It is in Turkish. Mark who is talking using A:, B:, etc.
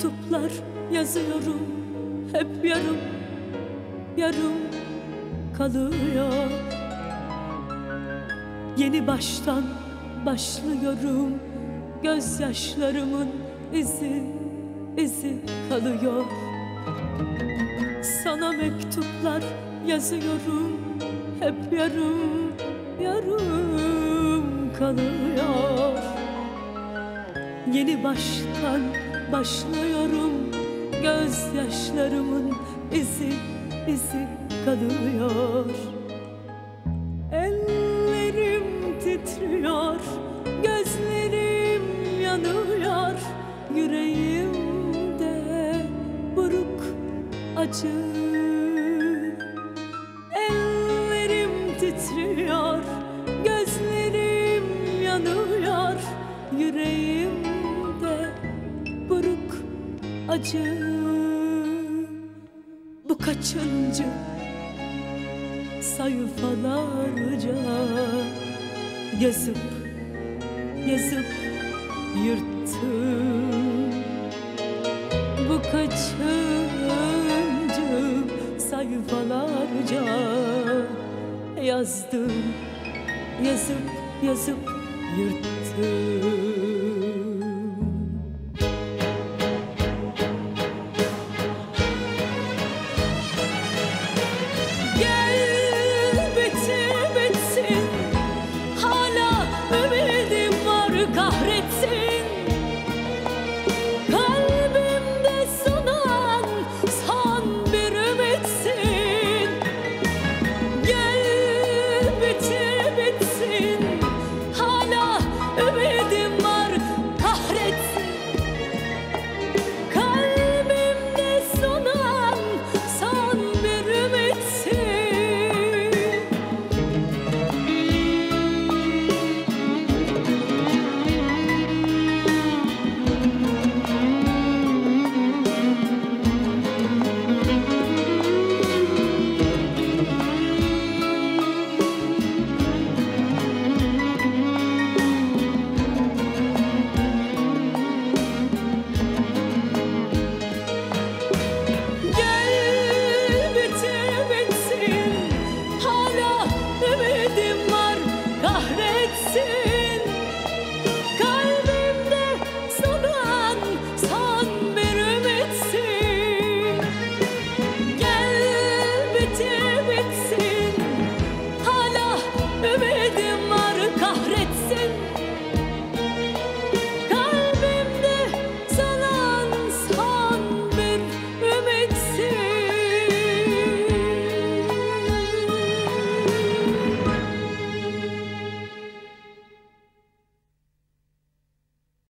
A: mektuplar yazıyorum, hep yarım yarım kalıyor. Yeni baştan başlıyorum, gözyaşlarımın izi kalıyor. Sana mektuplar yazıyorum, hep yarım kalıyor. Yeni baştan başlıyorum, gözyaşlarımın izi kalıyor. Ellerim titriyor, gözlerim yanıyor, yüreğimde buruk acı. Ellerim titriyor, gözlerim yanıyor, yüreğimde buruk acı. Bu kaçıncı sayfalarca yazıp yırttım. Bu kaçıncı sayfalarca yazdım, yazıp yırttım.